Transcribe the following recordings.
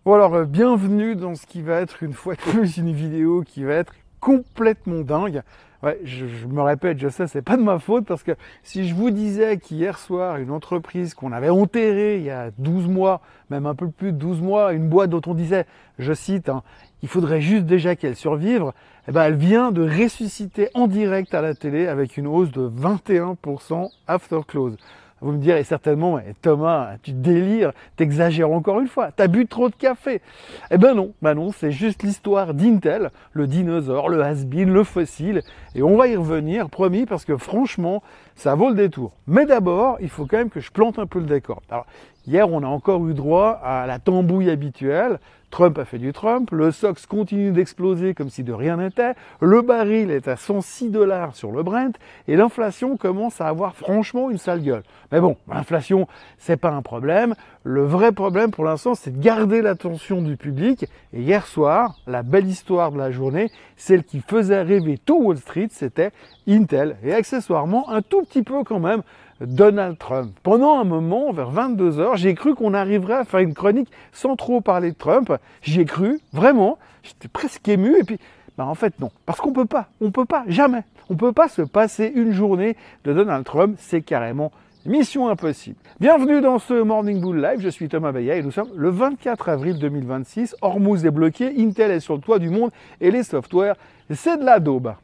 Bon alors, bienvenue dans ce qui va être une fois de plus une vidéo qui va être complètement dingue. Ouais, je me répète, je sais, c'est pas de ma faute parce que si je vous disais qu'hier soir, une entreprise qu'on avait enterrée il y a 12 mois, même un peu plus de 12 mois, une boîte dont on disait, je cite, il faudrait juste déjà qu'elle survive, eh ben, elle vient de ressusciter en direct à la télé avec une hausse de 21% after close. Vous me direz certainement, Thomas, tu délires, t'exagères encore une fois, t'as bu trop de café. Eh ben non, c'est juste l'histoire d'Intel, le dinosaure, le has-been, le fossile, et on va y revenir, promis, parce que franchement, ça vaut le détour. Mais d'abord, il faut quand même que je plante un peu le décor. Alors, hier, on a encore eu droit à la tambouille habituelle. Trump a fait du Trump, le SOX continue d'exploser comme si de rien n'était, le baril est à 106 $ sur le Brent, et l'inflation commence à avoir franchement une sale gueule. Mais bon, l'inflation, c'est pas un problème. Le vrai problème pour l'instant, c'est de garder l'attention du public. Et hier soir, la belle histoire de la journée, celle qui faisait rêver tout Wall Street, c'était Intel. Et accessoirement, un tout petit peu quand même, Donald Trump. Pendant un moment, vers 22 h, j'ai cru qu'on arriverait à faire une chronique sans trop parler de Trump. J'y ai cru, vraiment. J'étais presque ému. Et puis, en fait, non. Parce qu'on peut pas, jamais. On peut pas se passer une journée de Donald Trump. C'est carrément mission impossible. Bienvenue dans ce Morning Bull Live. Je suis Thomas Beillat et nous sommes le 24 avril 2026. Hormuz est bloqué, Intel est sur le toit du monde et les softwares, c'est de la daube.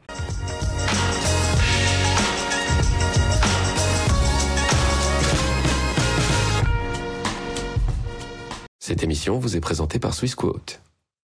Cette émission vous est présentée par Swissquote.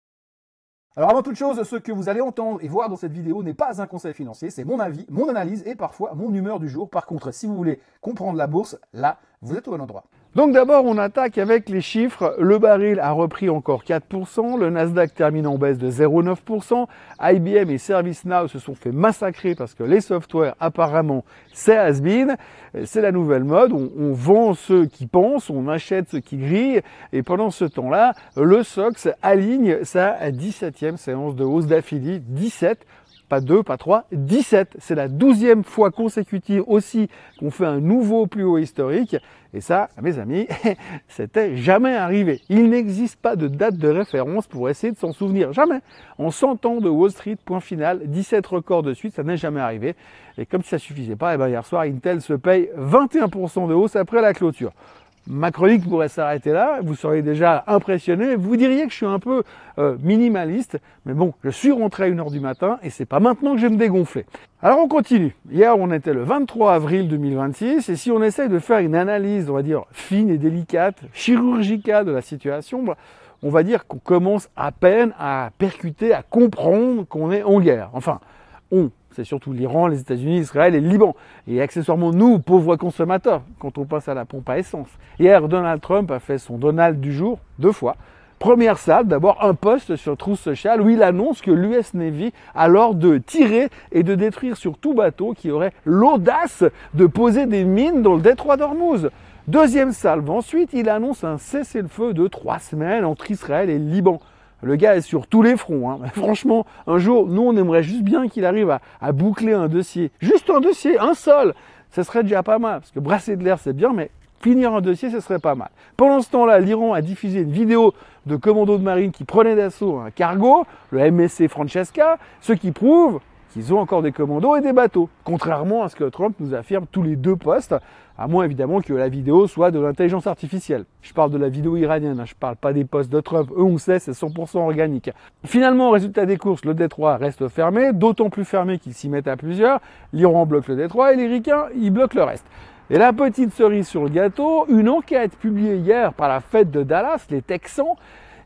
Alors avant toute chose, ce que vous allez entendre et voir dans cette vidéo n'est pas un conseil financier, c'est mon avis, mon analyse et parfois mon humeur du jour. Par contre, si vous voulez comprendre la bourse, là, vous êtes au bon endroit. Donc d'abord, on attaque avec les chiffres. Le baril a repris encore 4%, le Nasdaq termine en baisse de 0,9%, IBM et ServiceNow se sont fait massacrer parce que les softwares, apparemment, c'est has-been, c'est la nouvelle mode, on vend ceux qui pensent, on achète ceux qui grillent, et pendant ce temps-là, le SOX aligne sa 17e séance de hausse d'affilée, 17, pas 2, pas 3, 17. C'est la 12e fois consécutive aussi qu'on fait un nouveau plus haut historique. Et ça, mes amis, c'était jamais arrivé. Il n'existe pas de date de référence pour essayer de s'en souvenir. Jamais. En 100 ans de Wall Street, point final, 17 records de suite, ça n'est jamais arrivé. Et comme si ça suffisait pas, hier soir, Intel se paye 21% de hausse après la clôture. Ma chronique pourrait s'arrêter là, vous seriez déjà impressionné, vous diriez que je suis un peu minimaliste, mais bon, je suis rentré à 1 h du matin et c'est pas maintenant que je vais me dégonfler. Alors on continue. Hier, on était le 23 avril 2026 et si on essaye de faire une analyse, on va dire, fine et délicate, chirurgicale de la situation, on va dire qu'on commence à peine à percuter, à comprendre qu'on est en guerre. Enfin, c'est surtout l'Iran, les États-Unis, Israël et le Liban. Et accessoirement, nous, pauvres consommateurs, quand on passe à la pompe à essence. Hier, Donald Trump a fait son Donald du jour 2 fois. Première salle, d'abord un post sur Truth Social où il annonce que l'US Navy a l'ordre de tirer et de détruire sur tout bateau qui aurait l'audace de poser des mines dans le détroit d'Ormuz. Deuxième salve, ensuite, il annonce un cessez-le-feu de 3 semaines entre Israël et le Liban. Le gars est sur tous les fronts. Franchement, un jour, nous, on aimerait juste bien qu'il arrive à boucler un dossier. Juste un dossier, un seul. Ce serait déjà pas mal. Parce que brasser de l'air, c'est bien, mais finir un dossier, ce serait pas mal. Pendant ce temps-là, l'Iran a diffusé une vidéo de commandos de marine qui prenaient d'assaut un cargo, le MSC Francesca, ce qui prouve qu'ils ont encore des commandos et des bateaux. Contrairement à ce que Trump nous affirme tous les 2 postes, à moins évidemment que la vidéo soit de l'intelligence artificielle. Je parle de la vidéo iranienne, je parle pas des posts de Trump. Eux, on sait, c'est 100% organique. Finalement, au résultat des courses, le détroit reste fermé, d'autant plus fermé qu'ils s'y mettent à plusieurs. L'Iran bloque le détroit et les Ricains, ils bloquent le reste. Et la petite cerise sur le gâteau, une enquête publiée hier par la Fed de Dallas, les Texans,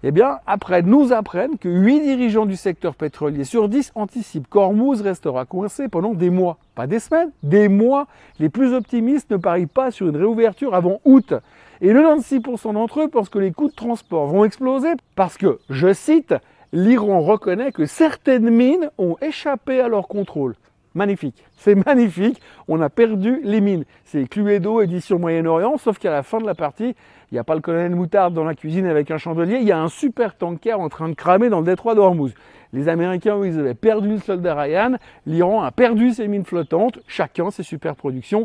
nous apprennent que 8 dirigeants du secteur pétrolier sur 10 anticipent qu'Hormuz restera coincé pendant des mois. Pas des semaines, des mois. Les plus optimistes ne parient pas sur une réouverture avant août. Et 96% d'entre eux pensent que les coûts de transport vont exploser parce que, je cite, l'Iran reconnaît que certaines mines ont échappé à leur contrôle. Magnifique, c'est magnifique, on a perdu les mines. C'est Cluedo, édition Moyen-Orient, sauf qu'à la fin de la partie, il n'y a pas le colonel Moutarde dans la cuisine avec un chandelier, il y a un super tanker en train de cramer dans le détroit d'Ormuz. Les Américains, eux, ils avaient perdu le soldat Ryan, l'Iran a perdu ses mines flottantes, chacun ses super productions.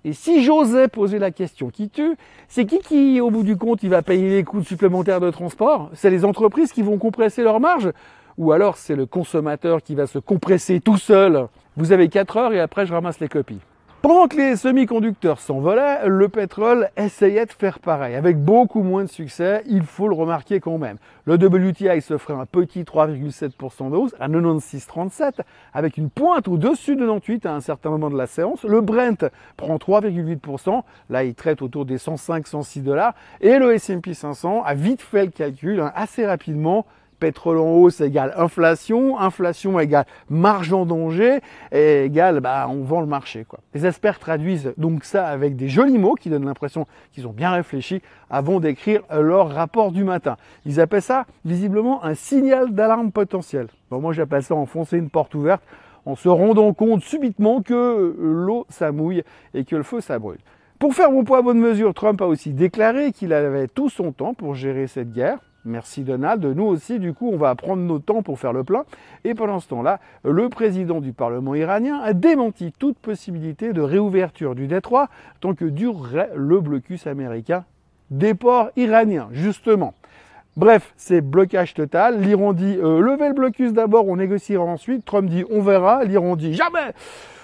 Et si j'osais poser la question qui tue, c'est qui, au bout du compte, il va payer les coûts supplémentaires de transport? C'est les entreprises qui vont compresser leurs marges? Ou alors c'est le consommateur qui va se compresser tout seul? Vous avez 4 heures et après je ramasse les copies. Pendant que les semi-conducteurs s'envolaient, le pétrole essayait de faire pareil, avec beaucoup moins de succès, il faut le remarquer quand même. Le WTI se ferait un petit 3,7% de hausse à 96,37, avec une pointe au-dessus de 98 à un certain moment de la séance. Le Brent prend 3,8%, là il traite autour des 105-106 $, et le S&P 500 a vite fait le calcul, assez rapidement. Pétrole en hausse égale inflation, inflation égale marge en danger, et égale on vend le marché, quoi. Les experts traduisent donc ça avec des jolis mots qui donnent l'impression qu'ils ont bien réfléchi avant d'écrire leur rapport du matin. Ils appellent ça visiblement un signal d'alarme potentiel. Bon, moi j'appelle ça enfoncer une porte ouverte en se rendant compte subitement que l'eau ça mouille et que le feu ça brûle. Pour faire bon poids bonne mesure, Trump a aussi déclaré qu'il avait tout son temps pour gérer cette guerre. Merci Donald. Nous aussi, du coup, on va prendre notre temps pour faire le plein. Et pendant ce temps-là, le président du Parlement iranien a démenti toute possibilité de réouverture du détroit tant que durerait le blocus américain des ports iraniens, justement. Bref, c'est blocage total. L'Iran dit levez le blocus d'abord, on négociera ensuite. Trump dit on verra. L'Iran dit jamais.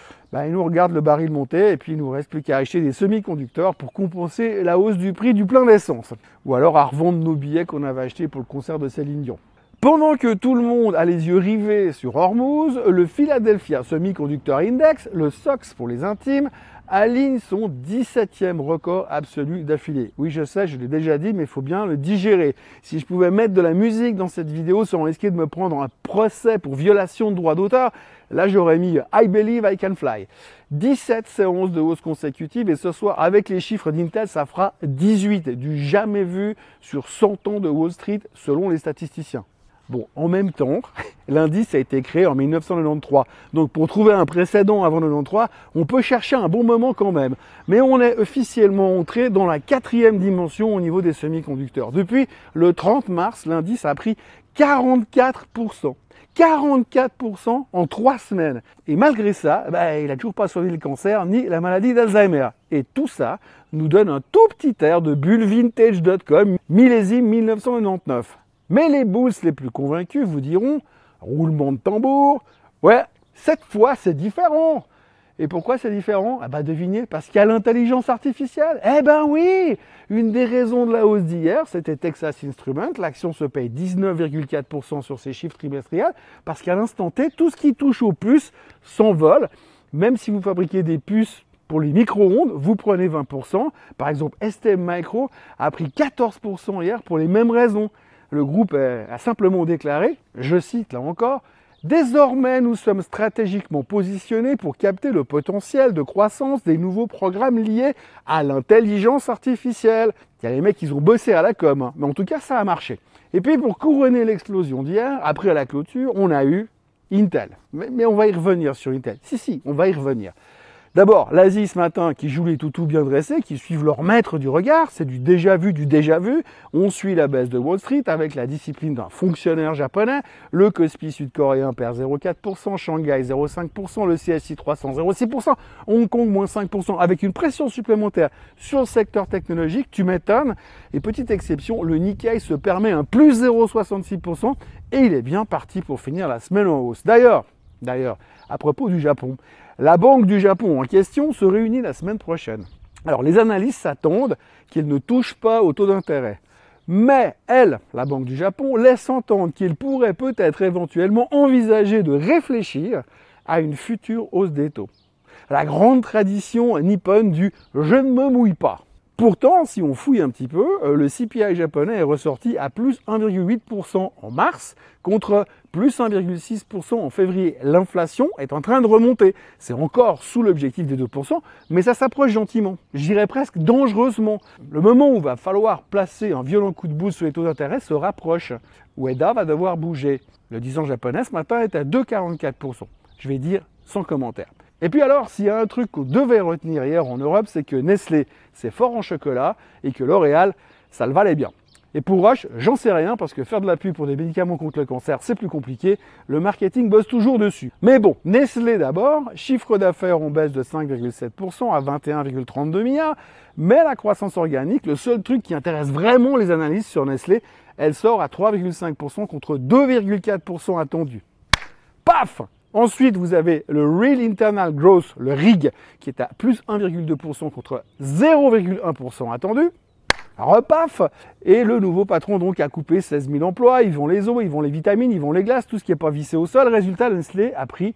Il nous regarde le baril monter et puis il nous reste plus qu'à acheter des semi-conducteurs pour compenser la hausse du prix du plein d'essence. Ou alors à revendre nos billets qu'on avait achetés pour le concert de Céline Dion. Pendant que tout le monde a les yeux rivés sur Hormuz, le Philadelphia Semiconductor Index, le SOX pour les intimes, aligne son 17e record absolu d'affilée. Oui, je sais, je l'ai déjà dit, mais il faut bien le digérer. Si je pouvais mettre de la musique dans cette vidéo sans risquer de me prendre un procès pour violation de droit d'auteur, là j'aurais mis I Believe I Can Fly. 17 séances de hausse consécutives et ce soir, avec les chiffres d'Intel, ça fera 18, du jamais vu sur 100 ans de Wall Street selon les statisticiens. Bon, en même temps, l'indice a été créé en 1993. Donc pour trouver un précédent avant 1993, on peut chercher un bon moment quand même. Mais on est officiellement entré dans la 4e dimension au niveau des semi-conducteurs. Depuis le 30 mars, l'indice a pris 44%. 44% en 3 semaines. Et malgré ça, il n'a toujours pas sauvé le cancer ni la maladie d'Alzheimer. Et tout ça nous donne un tout petit air de bulle vintage.com, millésime 1999. Mais les bulls les plus convaincus vous diront, roulement de tambour, ouais, cette fois c'est différent. Et pourquoi c'est différent? Devinez, parce qu'il y a l'intelligence artificielle. Oui, une des raisons de la hausse d'hier, c'était Texas Instruments. L'action se paye 19,4% sur ses chiffres trimestriels, parce qu'à l'instant T, tout ce qui touche aux puces s'envole. Même si vous fabriquez des puces pour les micro-ondes, vous prenez 20%. Par exemple, STM Micro a pris 14% hier pour les mêmes raisons. Le groupe a simplement déclaré, je cite là encore, « Désormais, nous sommes stratégiquement positionnés pour capter le potentiel de croissance des nouveaux programmes liés à l'intelligence artificielle. » Il y a les mecs qui ont bossé à la com, mais en tout cas, ça a marché. Et puis, pour couronner l'explosion d'hier, après la clôture, on a eu Intel. Mais on va y revenir sur Intel. Si, on va y revenir. D'abord, l'Asie ce matin qui joue les toutous bien dressés, qui suivent leur maître du regard, c'est du déjà vu, du déjà vu. On suit la baisse de Wall Street avec la discipline d'un fonctionnaire japonais. Le Kospi sud-coréen perd 0,4%, Shanghai 0,5%, le CSI 300 0,6%, Hong Kong moins 5%, avec une pression supplémentaire sur le secteur technologique, tu m'étonnes. Et petite exception, le Nikkei se permet un plus 0,66% et il est bien parti pour finir la semaine en hausse. D'ailleurs, à propos du Japon, la Banque du Japon en question se réunit la semaine prochaine. Alors les analystes s'attendent qu'elle ne touche pas au taux d'intérêt. Mais elle, la Banque du Japon, laisse entendre qu'il pourrait peut-être éventuellement envisager de réfléchir à une future hausse des taux. La grande tradition nippone du « je ne me mouille pas ». Pourtant, si on fouille un petit peu, le CPI japonais est ressorti à plus 1,8% en mars contre plus 1,6% en février. L'inflation est en train de remonter. C'est encore sous l'objectif des 2%, mais ça s'approche gentiment. Je dirais presque dangereusement. Le moment où il va falloir placer un violent coup de boost sur les taux d'intérêt se rapproche. Ueda va devoir bouger. Le 10 ans japonais ce matin est à 2,44%. Je vais dire sans commentaire. Et puis alors, s'il y a un truc qu'on devait retenir hier en Europe, c'est que Nestlé, c'est fort en chocolat et que L'Oréal, ça le valait bien. Et pour Roche, j'en sais rien parce que faire de la pub pour des médicaments contre le cancer, c'est plus compliqué. Le marketing bosse toujours dessus. Mais bon, Nestlé d'abord, chiffre d'affaires en baisse de 5,7% à 21,32 milliards. Mais la croissance organique, le seul truc qui intéresse vraiment les analystes sur Nestlé, elle sort à 3,5% contre 2,4% attendu. Paf! Ensuite, vous avez le Real Internal Growth, le RIG, qui est à plus 1,2% contre 0,1% attendu. Repaf! Et le nouveau patron donc a coupé 16 000 emplois, ils vont les os, ils vont les vitamines, ils vont les glaces, tout ce qui n'est pas vissé au sol. Résultat, Nestlé a pris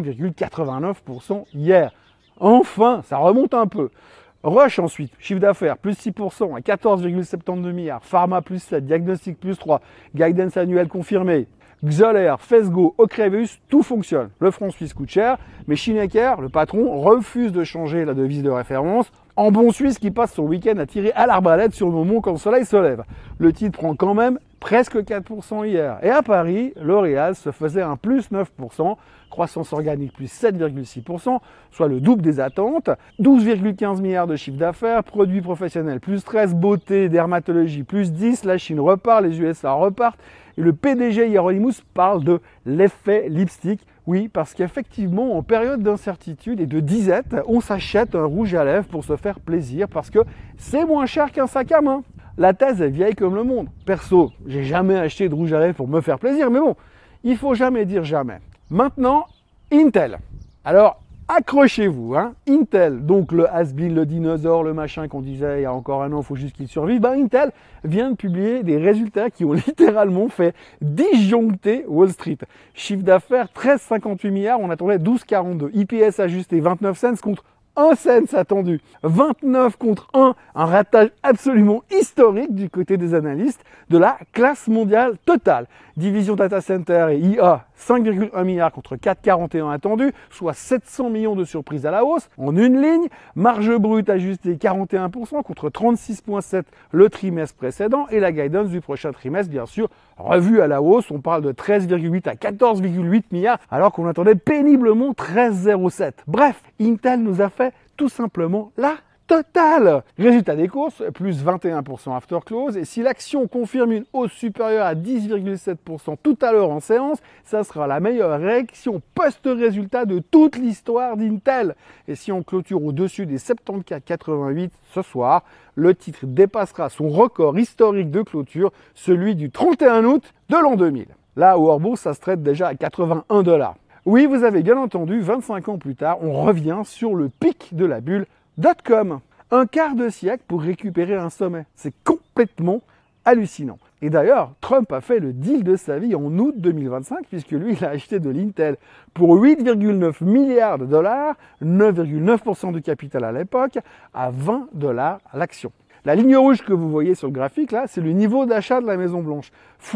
5,89% hier. Enfin, ça remonte un peu. Roche ensuite, chiffre d'affaires plus 6% à 14,72 milliards. Pharma plus 7, Diagnostic plus 3, guidance annuel confirmé. Xoller, Fesgo, Ocrevus, tout fonctionne. Le franc suisse coûte cher, mais Schneecker, le patron, refuse de changer la devise de référence. En bon suisse qui passe son week-end à tirer à l'arbalète sur le moment quand le soleil se lève. Le titre prend quand même presque 4% hier. Et à Paris, L'Oréal se faisait un plus 9%, croissance organique plus 7,6%, soit le double des attentes, 12,15 milliards de chiffre d'affaires, produits professionnels plus 13, beauté, dermatologie plus 10, la Chine repart, les USA repartent, et le PDG Hieronymus parle de l'effet lipstick. Oui, parce qu'effectivement, en période d'incertitude et de disette, on s'achète un rouge à lèvres pour se faire plaisir parce que c'est moins cher qu'un sac à main. La thèse est vieille comme le monde. Perso, j'ai jamais acheté de rouge à lèvres pour me faire plaisir, mais bon, il faut jamais dire jamais. Maintenant, Intel. Alors, accrochez-vous, hein. Intel, donc le has-been, le dinosaure, le machin qu'on disait il y a encore un an, il faut juste qu'il survive. Intel vient de publier des résultats qui ont littéralement fait disjoncter Wall Street. Chiffre d'affaires 13,58 milliards, on attendait 12,42. IPS ajusté 29 cents contre 1 cent attendu. 29 contre 1, un ratage absolument historique du côté des analystes de la classe mondiale totale. Division data center et IA, 5,1 milliards contre 4,41 attendu, soit 700 millions de surprises à la hausse en une ligne. Marge brute ajustée 41% contre 36,7 le trimestre précédent et la guidance du prochain trimestre, bien sûr, revue à la hausse. On parle de 13,8 à 14,8 milliards alors qu'on attendait péniblement 13,07. Bref, Intel nous a fait tout simplement la totale. Résultat des courses, plus 21% after close. Et si l'action confirme une hausse supérieure à 10,7% tout à l'heure en séance, ça sera la meilleure réaction post-résultat de toute l'histoire d'Intel. Et si on clôture au-dessus des 74,88 ce soir, le titre dépassera son record historique de clôture, celui du 31 août de l'an 2000. Là, au hors-bourse, ça se traite déjà à 81 $. Oui, vous avez bien entendu, 25 ans plus tard, on revient sur le pic de la bulle .com. Un quart de siècle pour récupérer un sommet. C'est complètement hallucinant. Et d'ailleurs, Trump a fait le deal de sa vie en août 2025, puisque lui, il a acheté de l'Intel pour 8,9 milliards de dollars, 9,9% de capital à l'époque, à 20 $ l'action. La ligne rouge que vous voyez sur le graphique, là, c'est le niveau d'achat de la Maison-Blanche.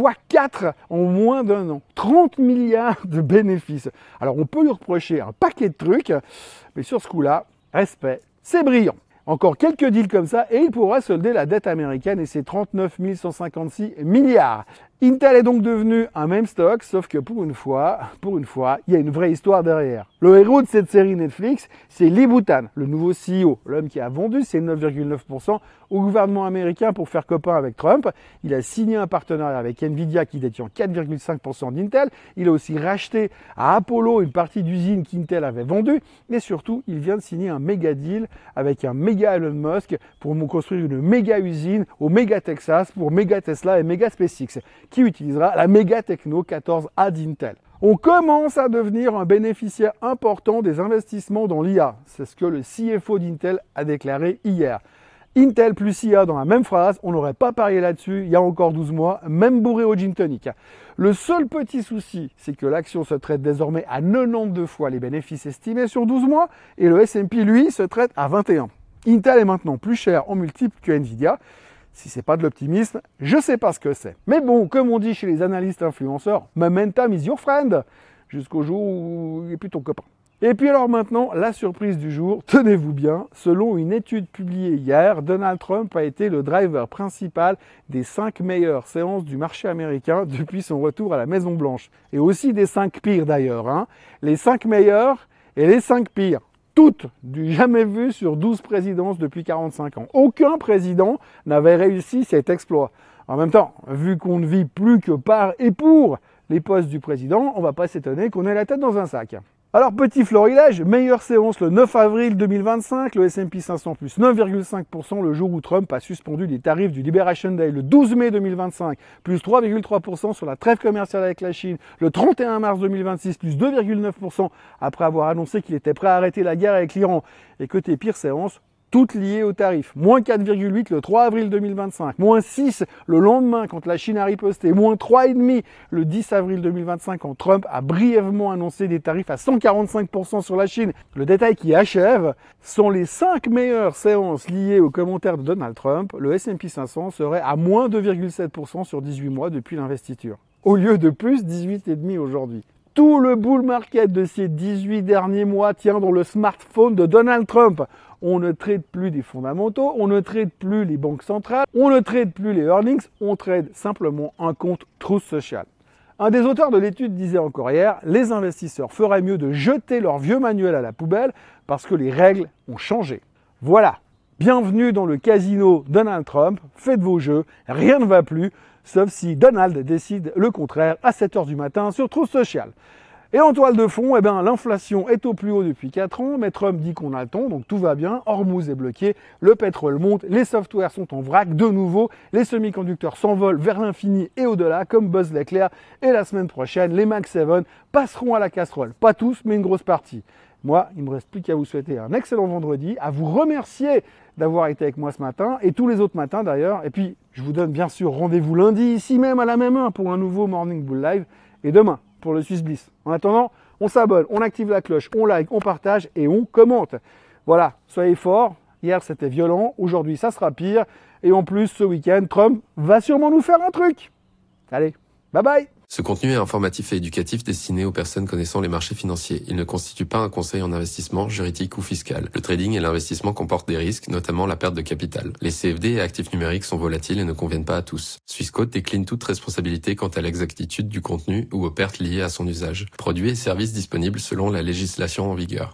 x4 en moins d'un an. 30 milliards de bénéfices. Alors, on peut lui reprocher un paquet de trucs, mais sur ce coup-là, respect, c'est brillant. Encore quelques deals comme ça et il pourra solder la dette américaine et ses 39 156 milliards. Intel est donc devenu un meme stock, sauf que pour une fois, il y a une vraie histoire derrière. Le héros de cette série Netflix, c'est Lee Bhutan, le nouveau CEO, l'homme qui a vendu ses 9,9% au gouvernement américain pour faire copain avec Trump. Il a signé un partenariat avec Nvidia qui détient 4,5% d'Intel. Il a aussi racheté à Apollo une partie d'usine qu'Intel avait vendue. Et surtout, il vient de signer un méga deal avec un méga Elon Musk pour construire une méga usine au méga Texas pour méga Tesla et méga SpaceX, qui utilisera la méga Techno 14A d'Intel. On commence à devenir un bénéficiaire important des investissements dans l'IA. C'est ce que le CFO d'Intel a déclaré hier. Intel plus IA dans la même phrase, on n'aurait pas parié là-dessus il y a encore 12 mois, même bourré au gin tonic. Le seul petit souci, c'est que l'action se traite désormais à 92 fois les bénéfices estimés sur 12 mois et le S&P, lui, se traite à 21. Intel est maintenant plus cher en multiple que Nvidia. Si c'est pas de l'optimisme, je sais pas ce que c'est. Mais bon, comme on dit chez les analystes influenceurs, momentum is your friend, jusqu'au jour où il est plus ton copain. Et puis alors maintenant, la surprise du jour, tenez-vous bien, selon une étude publiée hier, Donald Trump a été le driver principal des 5 meilleures séances du marché américain depuis son retour à la Maison-Blanche. Et aussi des 5 pires d'ailleurs, hein. Les 5 meilleurs et les 5 pires. Toutes du jamais vu sur 12 présidences depuis 45 ans. Aucun président n'avait réussi cet exploit. En même temps, vu qu'on ne vit plus que par et pour les postes du président, on va pas s'étonner qu'on ait la tête dans un sac. Alors, petit florilège, meilleure séance le 9 avril 2025, le S&P 500 plus 9,5% le jour où Trump a suspendu les tarifs du Liberation Day, le 12 mai 2025, plus 3,3% sur la trêve commerciale avec la Chine, le 31 mars 2026, plus 2,9% après avoir annoncé qu'il était prêt à arrêter la guerre avec l'Iran. Et côté pire séance, toutes liées aux tarifs. Moins 4,8 le 3 avril 2025, moins 6 le lendemain quand la Chine a riposté, moins 3,5 le 10 avril 2025 quand Trump a brièvement annoncé des tarifs à 145% sur la Chine. Le détail qui achève sont les 5 meilleures séances liées aux commentaires de Donald Trump. Le S&P 500 serait à moins 2,7% sur 18 mois depuis l'investiture, au lieu de plus 18,5 aujourd'hui. Tout le bull market de ces 18 derniers mois tient dans le smartphone de Donald Trump. On ne trade plus des fondamentaux, on ne trade plus les banques centrales, on ne trade plus les earnings, on trade simplement un compte Truth Social. Un des auteurs de l'étude disait encore hier, les investisseurs feraient mieux de jeter leur vieux manuel à la poubelle parce que les règles ont changé. Voilà, bienvenue dans le casino Donald Trump, faites vos jeux, rien ne va plus, sauf si Donald décide le contraire à 7h du matin sur Truth Social. Et en toile de fond, l'inflation est au plus haut depuis 4 ans, mais Trump dit qu'on a le temps, donc tout va bien, Hormuz est bloqué, le pétrole monte, les softwares sont en vrac de nouveau, les semi-conducteurs s'envolent vers l'infini et au-delà, comme Buzz l'éclair, et la semaine prochaine, les Mac 7 passeront à la casserole. Pas tous, mais une grosse partie. Moi, il ne me reste plus qu'à vous souhaiter un excellent vendredi, à vous remercier d'avoir été avec moi ce matin, et tous les autres matins d'ailleurs, et puis je vous donne bien sûr rendez-vous lundi, ici même à la même heure, pour un nouveau Morning Bull Live, et demain, pour le Swiss Bliss. En attendant, on s'abonne, on active la cloche, on like, on partage et on commente. Voilà, soyez forts. Hier, c'était violent. Aujourd'hui, ça sera pire. Et en plus, ce week-end, Trump va sûrement nous faire un truc. Allez, bye bye. Ce contenu est informatif et éducatif destiné aux personnes connaissant les marchés financiers. Il ne constitue pas un conseil en investissement, juridique ou fiscal. Le trading et l'investissement comportent des risques, notamment la perte de capital. Les CFD et actifs numériques sont volatiles et ne conviennent pas à tous. Swissquote décline toute responsabilité quant à l'exactitude du contenu ou aux pertes liées à son usage. Produits et services disponibles selon la législation en vigueur.